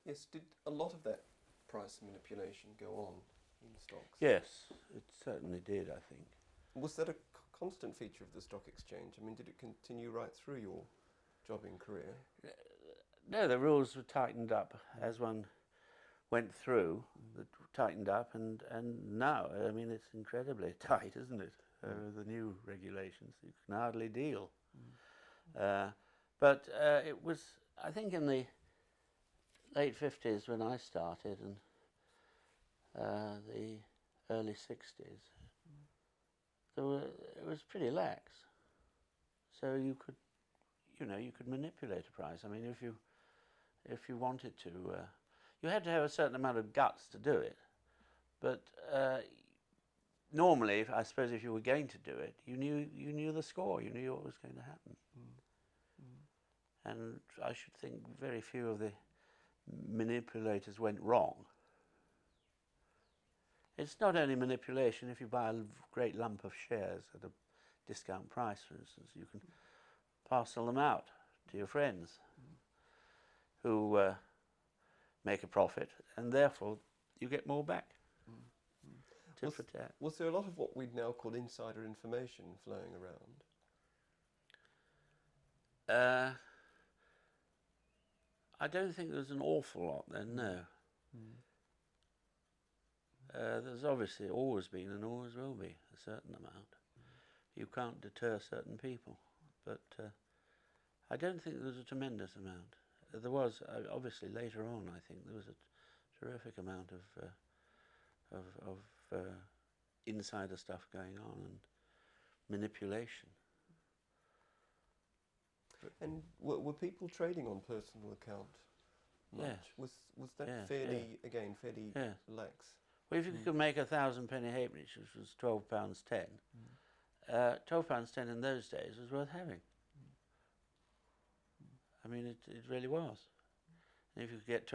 Yes, did a lot of that price manipulation go on in stocks? Yes, it certainly did, I think. Was that a constant feature of the stock exchange? I mean, did it continue right through your jobbing career? No, the rules were tightened up as one went through, tightened up, and now, I mean, it's incredibly tight, isn't it? The new regulations, you can hardly deal. But it was, I think, in the late 50s when I started, and the early 60s, it was pretty lax. So you could, you could manipulate a price. I mean, if you wanted to, you had to have a certain amount of guts to do it. But normally, I suppose, if you were going to do it, you knew the score. You knew what was going to happen. And I should think very few of the manipulators went wrong. It's not only manipulation. If you buy a great lump of shares at a discount price, for instance, you can parcel them out to your friends who make a profit, and therefore you get more back. Tit for tat. Was there a lot of what we'd now call insider information flowing around? I don't think there's an awful lot then, no. There's obviously always been and always will be a certain amount. You can't deter certain people, but I don't think there's a tremendous amount. There was, obviously, later on, I think, there was a terrific amount of insider stuff going on and manipulation. And were people trading on personal account much? Yes. Was that Yes, fairly yes. lax? Well, if you could make 1,000 penny halfpenny, which was £12.10, £12.10 in those days was worth having. I mean, it really was. And if you get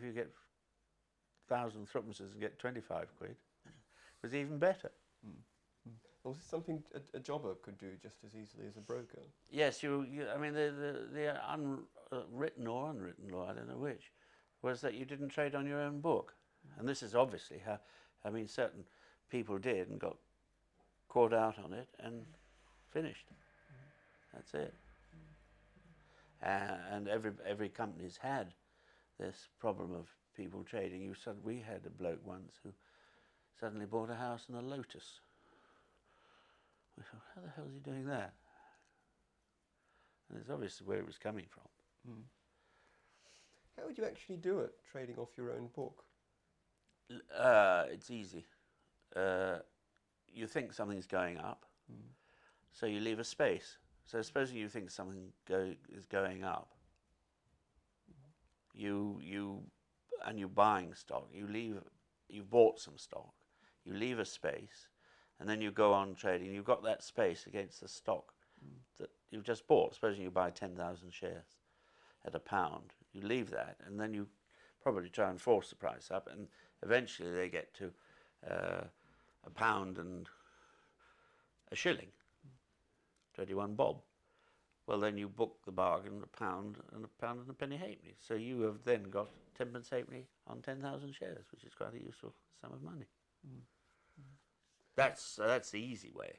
1,000 threepences and get 25 quid, it was even better. Was this something a jobber could do just as easily as a broker? Yes, I mean, the unwritten or unwritten law, I don't know which, was that you didn't trade on your own book. And this is obviously how, I mean, certain people did and got caught out on it and finished. That's it. And every company's had this problem of people trading. We had a bloke once who suddenly bought a house in a Lotus. We thought, how the hell is he doing that? And it's obviously where it was coming from. How would you actually do it, trading off your own book? It's easy. You think something's going up, so you leave a space. So supposing you think something is going up, and you're buying stock, you've bought some stock, you leave a space, and then you go on trading. You've got that space against the stock that you've just bought. Supposing you buy 10,000 shares at £1, you leave that, and then you probably try and force the price up, and eventually they get to £1 and a shilling, 21 bob. Well, then you book the bargain, £1 and a penny halfpenny. So you have then got 10pence halfpenny on 10,000 shares, which is quite a useful sum of money. That's the easy way.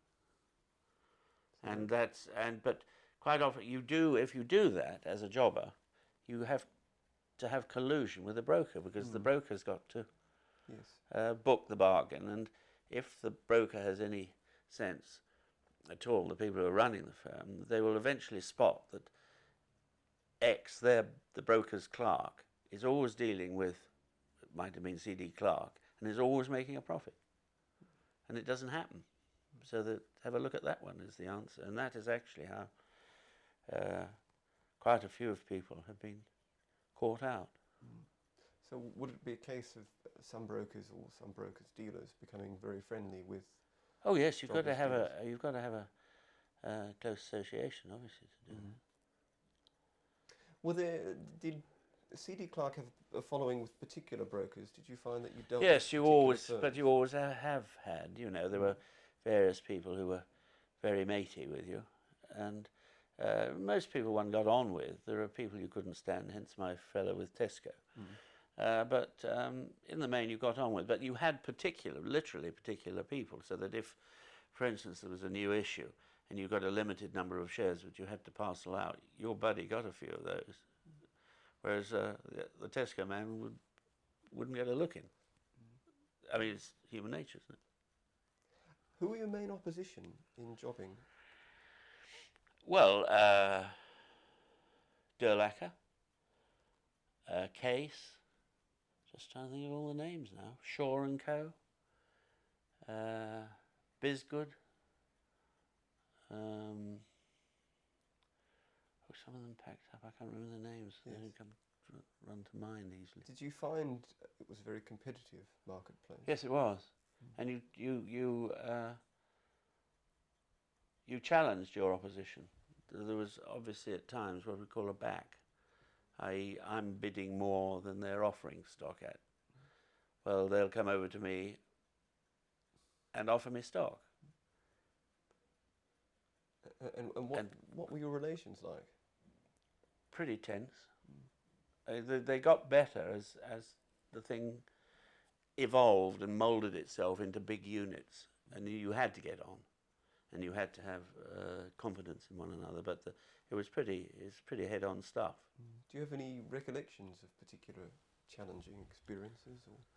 But quite often if you do that as a jobber, you have to have collusion with the broker, because the broker's got to book the bargain, and if the broker has any sense at all, the people who are running the firm, they will eventually spot that X, the broker's clerk, is always dealing with, it might have been C.D. Clark, and is always making a profit. And it doesn't happen. So have a look at that one is the answer. And that is actually how quite a few of people have been caught out. So would it be a case of some brokers or some brokers' dealers becoming very friendly with? Oh yes, you've got to have a close association, obviously, to do that. Did C.D. Clark have a following with particular brokers? Did you find that you dealt? Yes, with you always have had. There were various people who were very matey with you, and Most people one got on with. There are people you couldn't stand, hence my fellow with Tesco. But in the main, you got on with. But you had literally particular people, so that if, for instance, there was a new issue and you got a limited number of shares which you had to parcel out, your buddy got a few of those, whereas the Tesco man wouldn't get a look in. I mean, it's human nature, isn't it? Who were your main opposition in jobbing? Well, Durlacher, Case, just trying to think of all the names now, Shaw and Co, Bisgood, some of them packed up, I can't remember the names, yes. They don't come run to mind easily. Did you find it was a very competitive marketplace? Yes, it was. And you challenged your opposition. There was obviously at times what we call a back, i.e. I'm bidding more than they're offering stock at. Well, they'll come over to me and offer me stock. And what were your relations like? Pretty tense. They got better as the thing evolved and moulded itself into big units, and you had to get on, and you had to have confidence in one another. But it was pretty head-on stuff. Do you have any recollections of particular challenging experiences?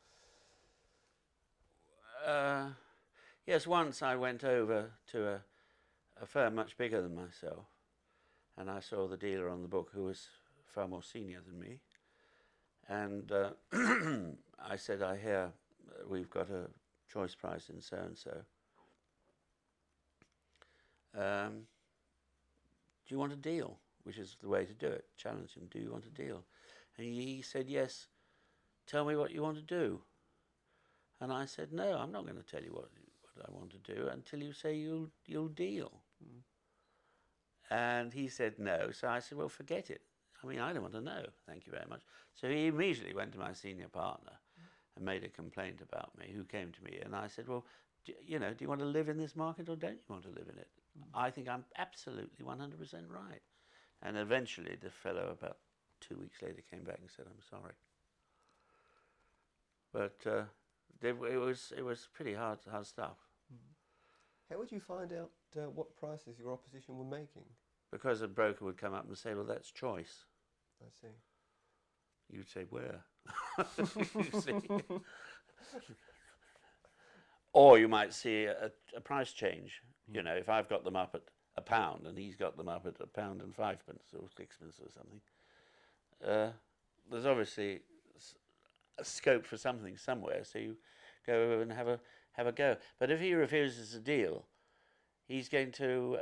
Or? Yes, once I went over to a firm much bigger than myself, and I saw the dealer on the book who was far more senior than me, and I said, I hear we've got a choice price in so-and-so. Do you want a deal? Which is the way to do it. Challenge him, do you want a deal? And he said, yes, tell me what you want to do. And I said, no, I'm not going to tell you what I want to do until you say you'll deal. And he said no, so I said, well, forget it. I mean, I don't want to know, thank you very much. So he immediately went to my senior partner and made a complaint about me, who came to me, and I said, well, do you want to live in this market or don't you want to live in it? I think I'm absolutely 100% right. And eventually the fellow, about 2 weeks later, came back and said, I'm sorry. But it was pretty hard stuff. How would you find out what prices your opposition were making? Because a broker would come up and say, well, that's choice. I see. You'd say, where? You see? Or you might see a price change. You know, if I've got them up at £1 and he's got them up at £1 and 5 pence or 6 pence or something, there's obviously a scope for something somewhere, so you go over and have a go. But if he refuses a deal, he's going to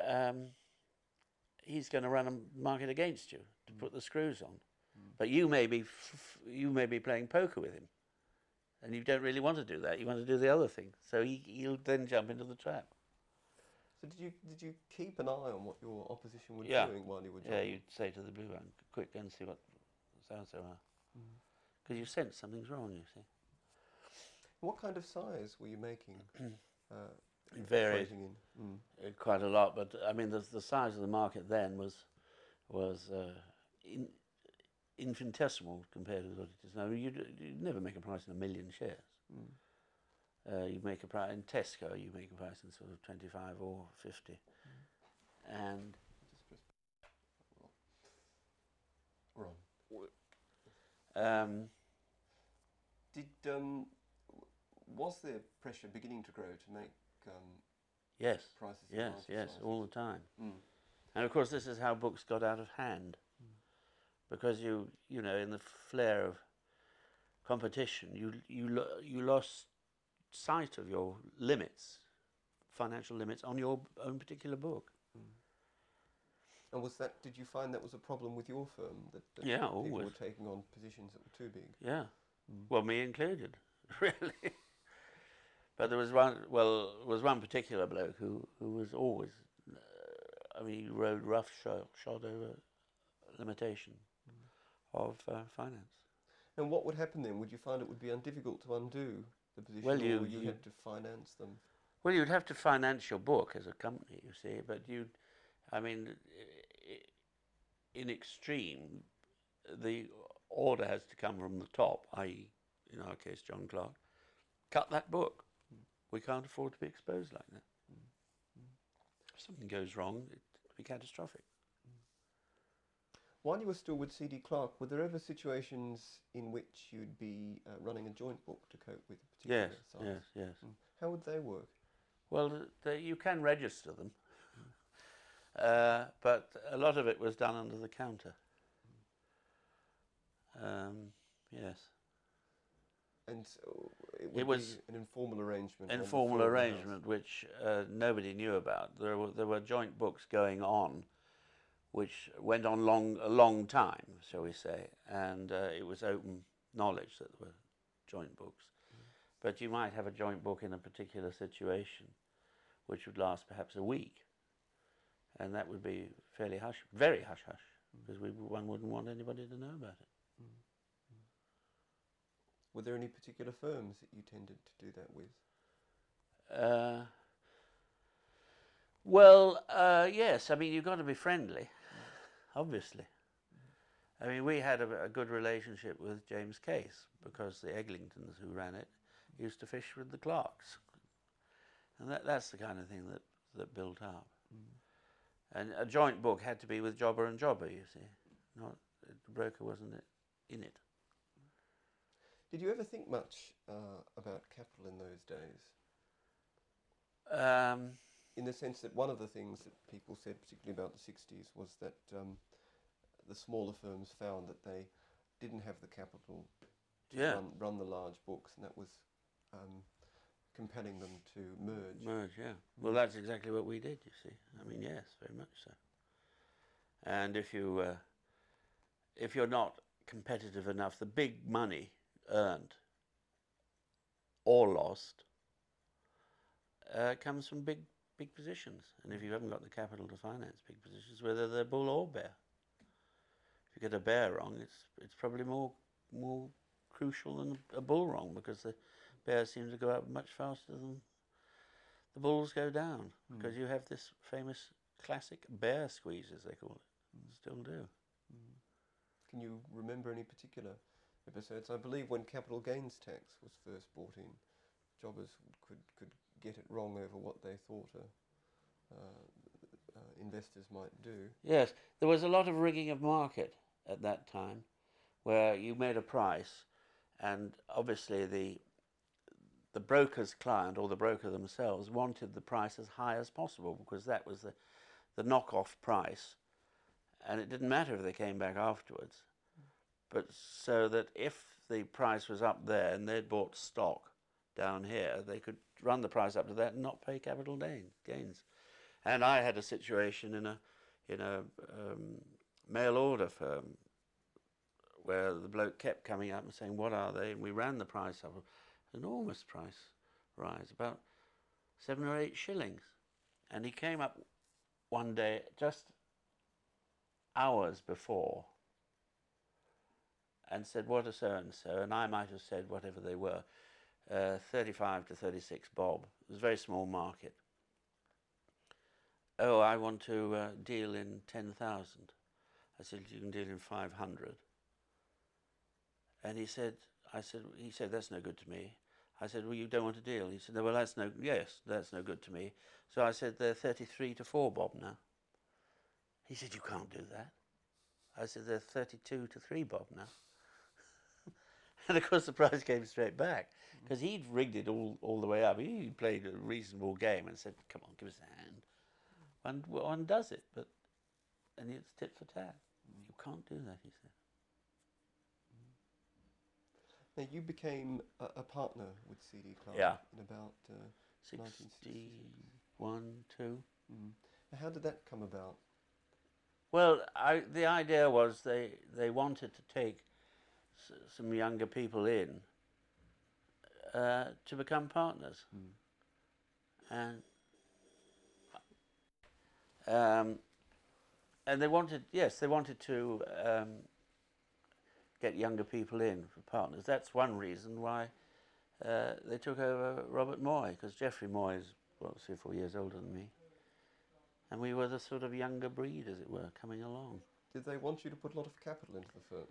run a market against you to put the screws on. But you may be playing poker with him, and you don't really want to do that. You want to do the other thing. So he'll then jump into the trap. So did you keep an eye on what your opposition were doing while you were jobbing? Yeah, you'd say to the blue one, quick, go and see what so-and-so are. Because you sense something's wrong, you see. What kind of size were you making? It varied quite a lot, but I mean the size of the market then was infinitesimal compared with what it is now. You'd never make a price in 1 million shares. You make a price in Tesco. You make a price in sort of 25 or 50, and was there pressure beginning to grow to make yes, prices? Yes, all the time. And of course, this is how books got out of hand, because you know, in the flare of competition, you lost sight of your limits, financial limits on your own particular book. And did you find that was a problem with your firm, that yeah, people always were taking on positions that were too big? Yeah, well, me included, really. But there was one particular bloke who was always, I mean, he rode roughshod over limitation of finance. And what would happen then? Would you find it would be difficult to undo the position, well, or you had to finance them? Well, you'd have to finance your book as a company, you see, but I mean, in extreme, the order has to come from the top, i.e., in our case, John Clarke, cut that book. We can't afford to be exposed like that. If something goes wrong, it would be catastrophic. While you were still with C.D. Clarke, were there ever situations in which you'd be running a joint book to cope with a particular size? Yes. How would they work? Well, you can register them, but a lot of it was done under the counter. Yes. And so it was be an informal arrangement. Informal arrangement, which nobody knew about. There were joint books going on, which went on a long time, shall we say, and it was open knowledge that there were joint books. But you might have a joint book in a particular situation, which would last perhaps a week, and that would be fairly very hush-hush, because one wouldn't want anybody to know about it. Were there any particular firms that you tended to do that with? Yes. I mean, you've got to be friendly, obviously. I mean, we had a good relationship with James Case, because the Eglintons who ran it used to fish with the Clarks. And that's the kind of thing that built up. And a joint book had to be with jobber and jobber, you see. Not the broker wasn't in it. Did you ever think much about capital in those days? In the sense that one of the things that people said, particularly about the 60s, was that the smaller firms found that they didn't have the capital to run the large books, and that was compelling them to merge. Well, that's exactly what we did, you see. I mean, yes, very much so. And if you're not competitive enough, the big money earned or lost comes from big positions, and if you haven't got the capital to finance big positions, whether they're bull or bear, if you get a bear wrong, it's probably more crucial than a bull wrong, because the bears seem to go up much faster than the bulls go down, because you have this famous classic bear squeeze, as they call it, still do. Can you remember any particular episodes? I believe when capital gains tax was first brought in, jobbers could get it wrong over what they thought investors might do. Yes, there was a lot of rigging of market at that time, where you made a price, and obviously the broker's client, or the broker themselves, wanted the price as high as possible, because that was the knock-off price, and it didn't matter if they came back afterwards. But so that if the price was up there and they'd bought stock down here, they could run the price up to that and not pay capital gains. And I had a situation in a mail order firm where the bloke kept coming up and saying, "What are they?" And we ran the price up, enormous price rise, about 7 or 8 shillings. And he came up one day, just hours before, and said, "What are so-and-so?" And I might have said whatever they were, 35 to 36 bob. It was a very small market. "Oh, I want to deal in 10,000. I said, "You can deal in 500. And he said, "That's no good to me." I said, "Well, you don't want to deal?" He said, "No, well, that's no good to me." So I said, "They're 33 to 4 bob now." He said, "You can't do that." I said, "They're 32 to 3 bob now." And of course the price came straight back, because he'd rigged it all the way up. He played a reasonable game and said, "Come on, give us a hand." One does it, and it's tit for tat. You can't do that, he said. Now, you became a partner with C.D. Clarke in about 61, 2. Now, how did that come about? Well, the idea was they wanted to take some younger people in to become partners, and they wanted to get younger people in for partners. That's one reason why they took over Robert Moy, because Geoffrey Moy is 3 or 4 years older than me, and we were the sort of younger breed, as it were, coming along. Did they want you to put a lot of capital into the firm?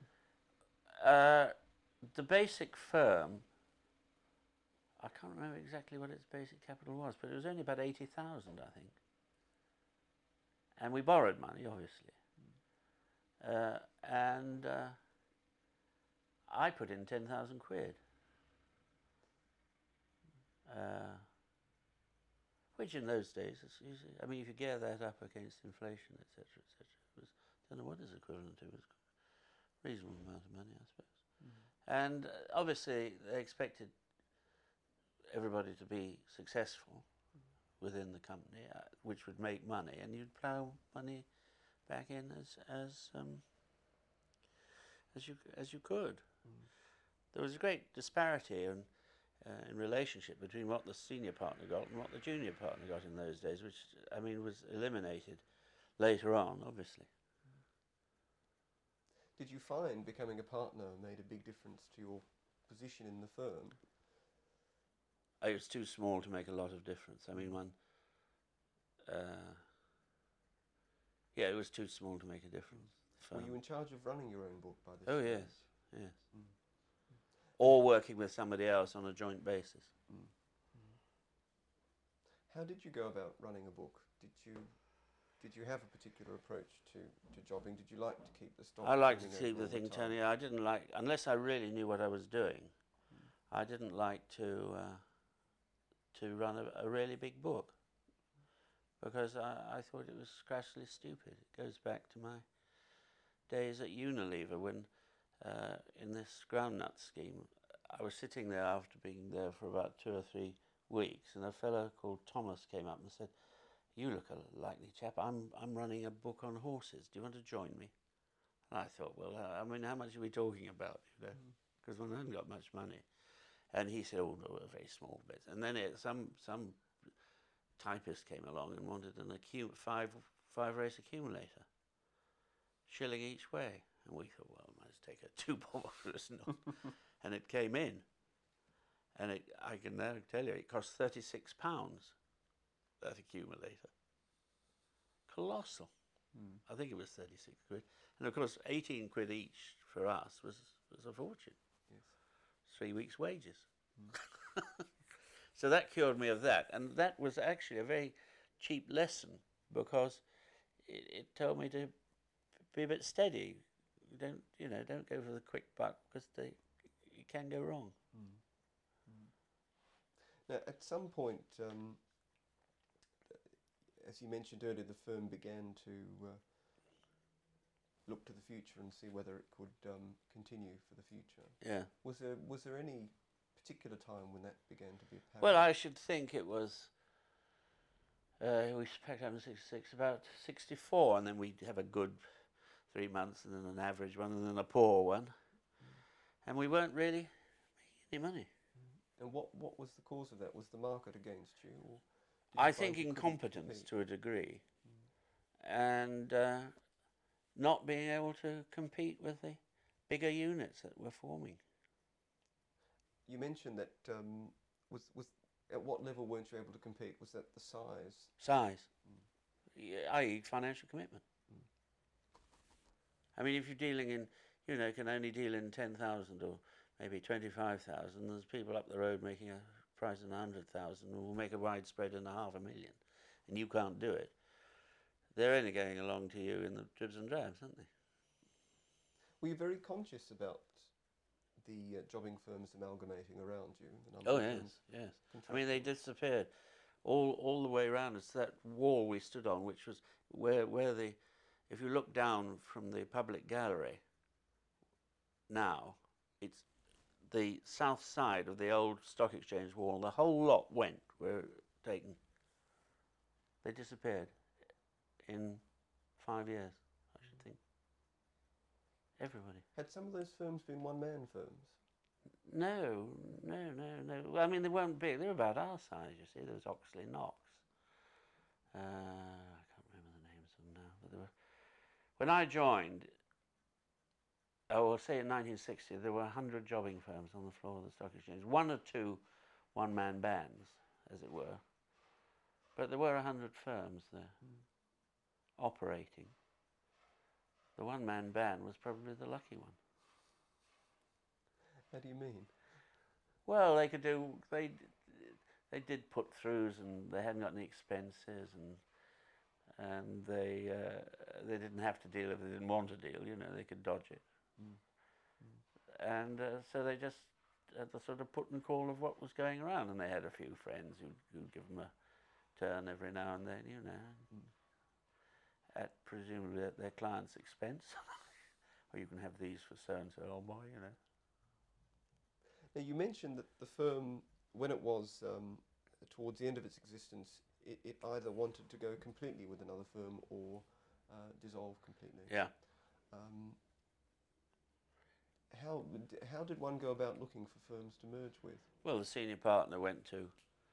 The basic firm, I can't remember exactly what its basic capital was, but it was only about 80,000, I think. And we borrowed money, obviously. And I put in 10,000 quid. Which in those days, is usually, I mean, if you gear that up against inflation, etc., etc., it was, I don't know what it's equivalent to, it was a reasonable amount of money, I suppose. And obviously, they expected everybody to be successful within the company, which would make money, and you'd plough money back in as you could. There was a great disparity in relationship between what the senior partner got and what the junior partner got in those days, which, I mean, was eliminated later on, obviously. Did you find becoming a partner made a big difference to your position in the firm? It was too small to make a lot of difference. I mean, it was too small to make a difference. Were you in charge of running your own book by this time? Oh, yes, yes. Or working with somebody else on a joint basis. How did you go about running a book? Did you have a particular approach to jobbing? Did you like to keep the stock? I liked to keep the thing turning. I didn't like, unless I really knew what I was doing, I didn't like to run a really big book, because I thought it was crassly stupid. It goes back to my days at Unilever when, in this groundnut scheme, I was sitting there after being there for about 2 or 3 weeks, and a fellow called Thomas came up and said, "You look a likely chap. I'm running a book on horses. Do you want to join me?" And I thought, well, I mean, how much are we talking about? Because I haven't got much money. And he said, "Oh, no, a very small bit." And then some typist came along and wanted an five race accumulator, shilling each way. And we thought, well, I might just take a 2-bob off this. And it came in. And I can now tell you, it cost £36, that accumulator. Colossal. I think it was 36 quid. And of course, 18 quid each for us was a fortune. Yes. 3 weeks' wages. So that cured me of that. And that was actually a very cheap lesson, because it told me to be a bit steady. Don't go for the quick buck, because you can go wrong. Now, at some point, as you mentioned earlier, the firm began to look to the future and see whether it could continue for the future. Yeah. Was there any particular time when that began to be apparent? Well, I should think it was. We packed up in '66, about '64, and then we'd have a good 3 months, and then an average one, and then a poor one, and we weren't really making any money. And what was the cause of that? Was the market against you? Or I think incompetence to a degree, and not being able to compete with the bigger units that were forming. You mentioned that was at what level weren't you able to compete? Was that the size? Size, i.e. financial commitment. I mean, if you're dealing in, can only deal in 10,000 or maybe 25,000, there's people up the road making a price of 100,000 who will make a widespread in 500,000, and you can't do it. They're only going along to you in the dribs and drabs, aren't they? Were you very conscious about the jobbing firms amalgamating around you? Oh, yes. I mean, they disappeared all the way around us. That wall we stood on, which was where if you look down from the public gallery now, it's the south side of the old stock exchange wall. The whole lot were taken. They disappeared in 5 years, I should think. Everybody. Had some of those firms been one-man firms? No. Well, I mean, they weren't big. They were about our size, you see. There was Oxley Knox. I can't remember the names of them now. But they were. When I joined, say in 1960, there were 100 jobbing firms on the floor of the stock exchange. 1 or 2 one-man bands, as it were. But there were 100 firms there operating. The one-man band was probably the lucky one. How do you mean? Well, they could do, they did put-throughs, and they hadn't got any expenses, and they didn't have to deal if they didn't want to deal. You know, they could dodge it. Mm. And so they just had the sort of put and call of what was going around, and they had a few friends who'd give them a turn every now and then, you know, at presumably at their client's expense. Or you can have these for so-and-so, old boy, you know. Now, you mentioned that the firm, when it was towards the end of its existence, it either wanted to go completely with another firm or dissolve completely. Yeah. How did one go about looking for firms to merge with? Well, the senior partner went to,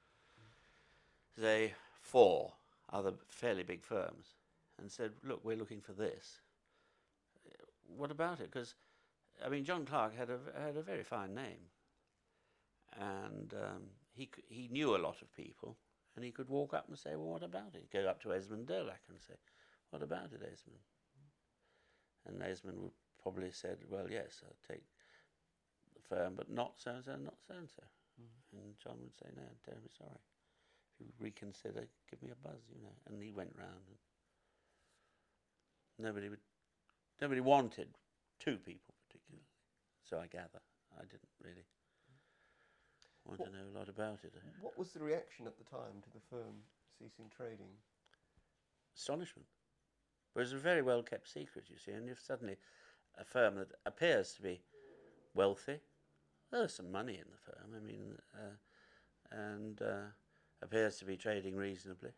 say, 4 other fairly big firms and said, look, we're looking for this. What about it? Because, I mean, John Clark had a very fine name, and he knew a lot of people, and he could walk up and say, well, what about it? He'd go up to Esmond Durlac and say, what about it, Esmond? And Esmond would probably said, well, yes, I'll take the firm, but not so-and-so, not so-and-so. And John would say, no, I'm terribly sorry. If you reconsider, give me a buzz, you know. And he went round, and nobody wanted 2 people particularly, so I gather. I didn't really want to know a lot about it. What was the reaction at the time to the firm ceasing trading? Astonishment. But it was a very well kept secret, you see, and if suddenly a firm that appears to be wealthy, there's some money in the firm, I mean, and appears to be trading reasonably,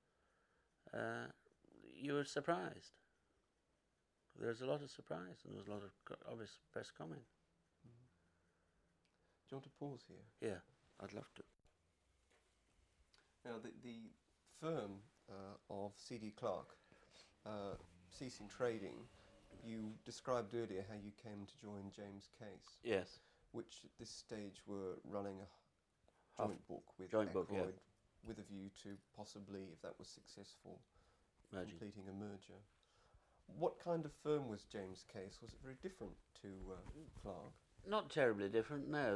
you were surprised. There was a lot of surprise, and there was a lot of obvious press comment. Do you want to pause here? Yeah, I'd love to. Now, the firm of C.D. Clark ceasing trading, you described earlier how you came to join James Case. Yes. Which at this stage were running a joint book with Ackroyd, yeah, with a view to possibly, if that was successful, completing a merger. What kind of firm was James Case? Was it very different to Clark? Not terribly different, no.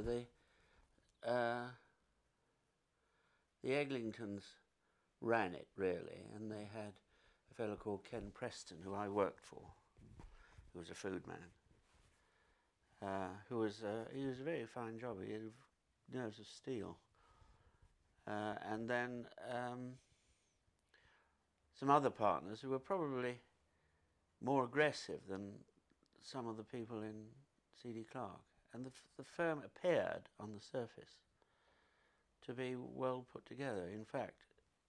The Eglintons ran it, really, and they had a fellow called Ken Preston, who I worked for, who was a food man, he was a very fine jobber. He had nerves of steel. And then some other partners who were probably more aggressive than some of the people in C.D. Clark. And the firm appeared on the surface to be well put together. In fact,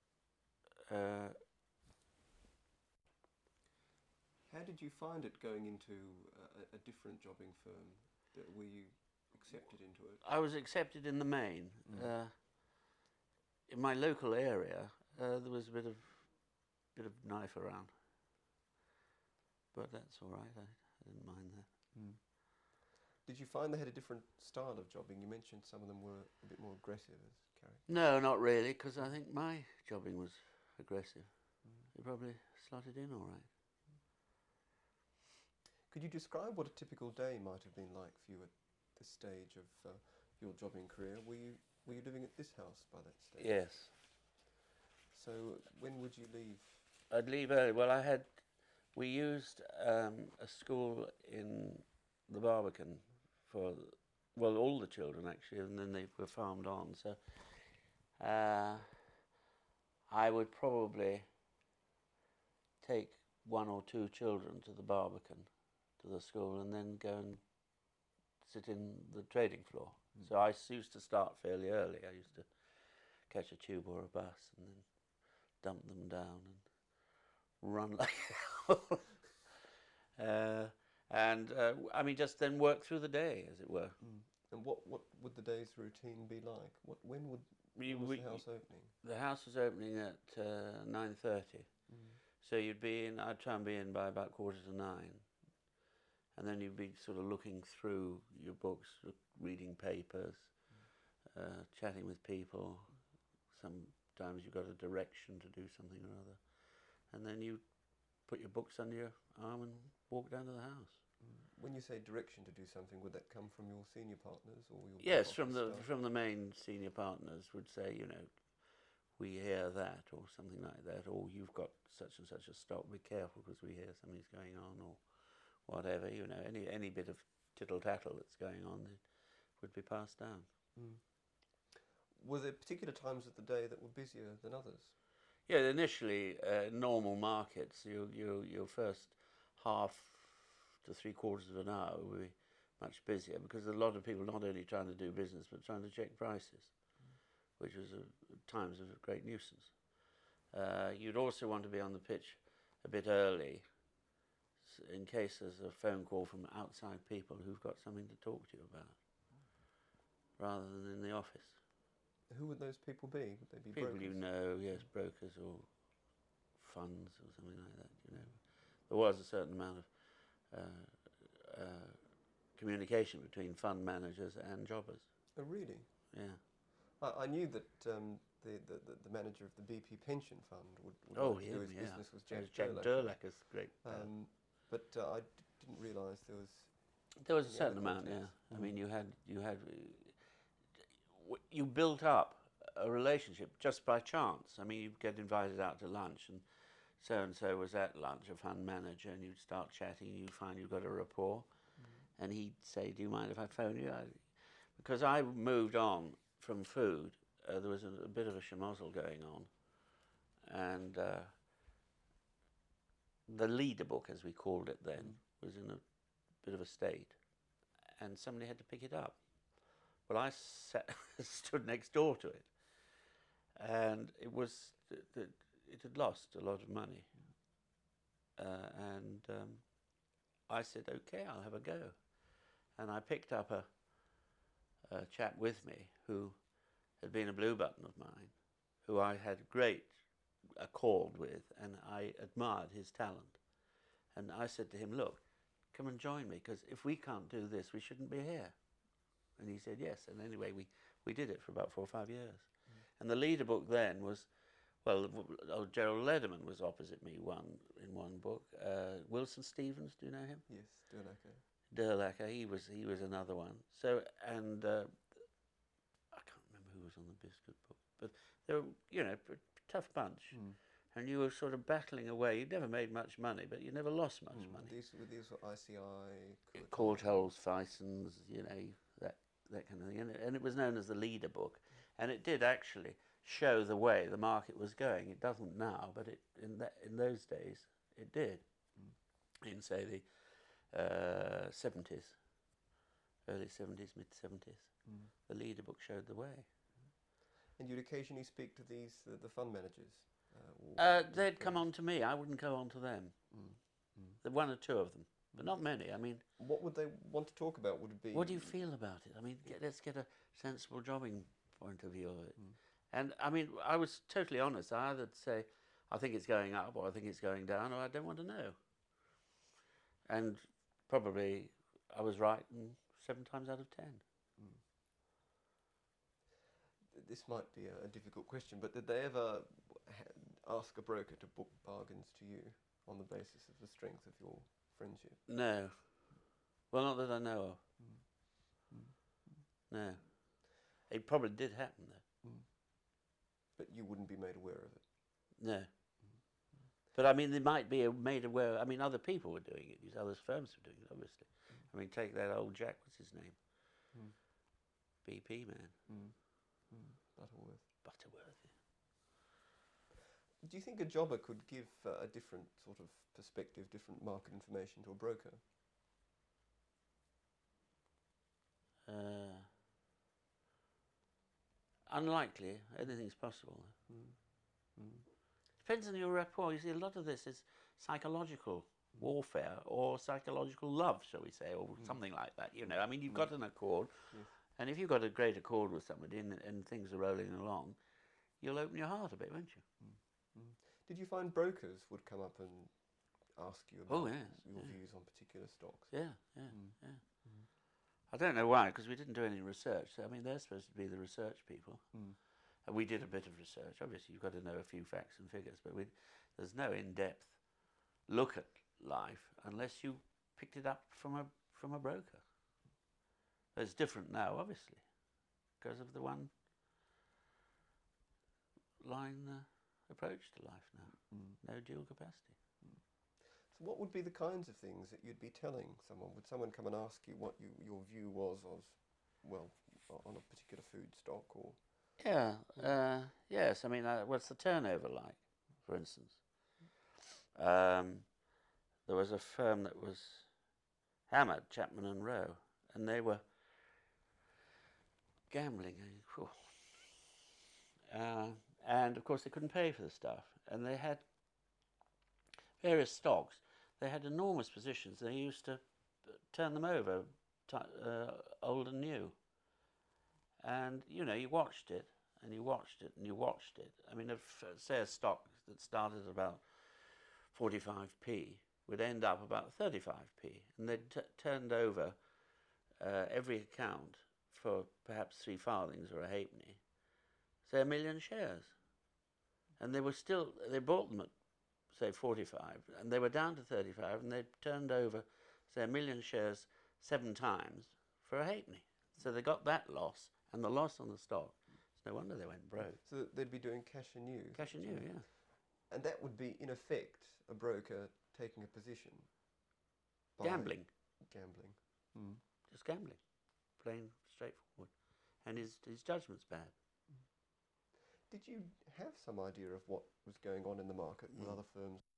how did you find it going into a different jobbing firm? Were you accepted into it? I was accepted in the main. In my local area, there was a bit of knife around, but that's all right. I didn't mind that. Did you find they had a different style of jobbing? You mentioned some of them were a bit more aggressive as characters. No, not really, because I think my jobbing was aggressive. It probably slotted in all right. Could you describe what a typical day might have been like for you at this stage of your jobbing career? Were you living at this house by that stage? Yes. So when would you leave? I'd leave early. Well, we used a school in the Barbican for, well, all the children actually, and then they were farmed on. So I would probably take 1 or 2 children to the Barbican, to the school, and then go and sit in the trading floor. So I used to start fairly early. I used to catch a tube or a bus and then dump them down and run like hell. I mean, just then work through the day, as it were. And what would the day's routine be like? When was the house opening? The house was opening at 9:30. So I'd try and be in by about 8:45. And then you'd be sort of looking through your books, reading papers, chatting with people. Sometimes you've got a direction to do something or other. And then you put your books under your arm and walk down to the house. When you say direction to do something, would that come from your senior partners or your Yes, from the main senior partners would say, you know, we hear that or something like that, or you've got such and such a stock, be careful because we hear something's going on, or whatever, you know, any bit of tittle-tattle that's going on it would be passed down. Were there particular times of the day that were busier than others? Yeah, initially, normal markets, your first half to 3/4 of an hour will be much busier because a lot of people not only trying to do business but trying to check prices, which was at times a great nuisance. You'd also want to be on the pitch a bit early in case there's a phone call from outside people who've got something to talk to you about, rather than in the office. Who would those people be? Would they be people brokers? you know, yes, brokers or funds or something like that, you know. There was a certain amount of communication between fund managers and jobbers. Oh, really? Yeah. I knew that the manager of the BP pension fund would do his business was Jack Durlacker's great. But I didn't realise there was. There was a certain amount, yeah. I mean, you built up a relationship just by chance. I mean, you'd get invited out to lunch, and so was at lunch, a fund manager, and you'd start chatting, and you'd find you've got a rapport, and he'd say, "Do you mind if I phone you?" Because I moved on from food, there was a bit of a schmozzle going on, and the leader book, as we called it then, was in a bit of a state, and somebody had to pick it up. Well, I stood next door to it, and it was it had lost a lot of money, and I said, "Okay, I'll have a go," and I picked up a chap with me who had been a blue button of mine, who I had great accord with, and I admired his talent, and I said to him, "Look, come and join me, because if we can't do this, we shouldn't be here." And he said yes, and anyway, we did it for about 4 or 5 years. And the leader book then was, well, Gerald Lederman was opposite me in one book. Wilson Stevens, do you know him? Yes, Durlacher. Durlacher, he was another one. So, and I can't remember who was on the Biscuit book, but they were, you know, a tough bunch. And you were sort of battling away. You never made much money, but you never lost much money. These were ICI, Courtholes, Fisons, you know, that kind of thing. And it was known as the leader book. And it did actually show the way the market was going. It doesn't now, but in those days it did. In, say, the 70s, early 70s, mid-70s. The leader book showed the way. And you'd occasionally speak to the fund managers? They'd come on to me. I wouldn't go on to them. There were 1 or 2 of them, but not many. I mean, what would they want to talk about? Would it be? What do you feel about it? I mean, let's get a sensible jobbing point of view of it. And I mean, I was totally honest. I either say, I think it's going up, or I think it's going down, or I don't want to know. And probably I was right 7 times out of 10. This might be a difficult question, but did they ever ask a broker to book bargains to you on the basis of the strength of your friendship? No. Well, not that I know of. No. It probably did happen, though. But you wouldn't be made aware of it? No. But, I mean, they might be made aware. I mean, other people were doing it. These other firms were doing it, obviously. I mean, take that old Jack, what's his name? BP man. Butterworth, yeah. Do you think a jobber could give a different sort of perspective, different market information to a broker? Unlikely. Anything's possible. Depends on your rapport. You see, a lot of this is psychological warfare or psychological love, shall we say, or something like that. You know, I mean, you've got an accord, and if you've got a great accord with somebody and things are rolling along, you'll open your heart a bit, won't you? Did you find brokers would come up and ask you about your views on particular stocks? Yeah. I don't know why, because we didn't do any research. I mean, they're supposed to be the research people. And we did a bit of research. Obviously, you've got to know a few facts and figures, but there's no in-depth look at life unless you picked it up from a broker. It's different now, obviously, because of the one line approach to life now. No dual capacity. So what would be the kinds of things that you'd be telling someone? Would someone come and ask you what your view was of, well, on a particular food stock or? Yeah, yes. I mean, what's the turnover like, for instance? There was a firm that was Hamad, Chapman and Rowe, and they were gambling. And of course they couldn't pay for the stuff, and they had various stocks. They had enormous positions. They used to turn them over, old and new. And you know, you watched it, and you watched it, and you watched it. I mean, if say a stock that started at about 45p would end up about 35p, and they'd turned over every account for perhaps 3 farthings or a halfpenny, say 1 million shares. And they bought them at, say, 45, and they were down to 35, and they'd turned over, say, 1 million shares 7 times for a halfpenny. So they got that loss, and the loss on the stock. It's no wonder they went broke. So they'd be doing cash and new. Cash and new, yeah. And that would be, in effect, a broker taking a position. Gambling. Gambling. Just gambling. Plain, straightforward. And his judgment's bad. Did you have some idea of what was going on in the market with other firms?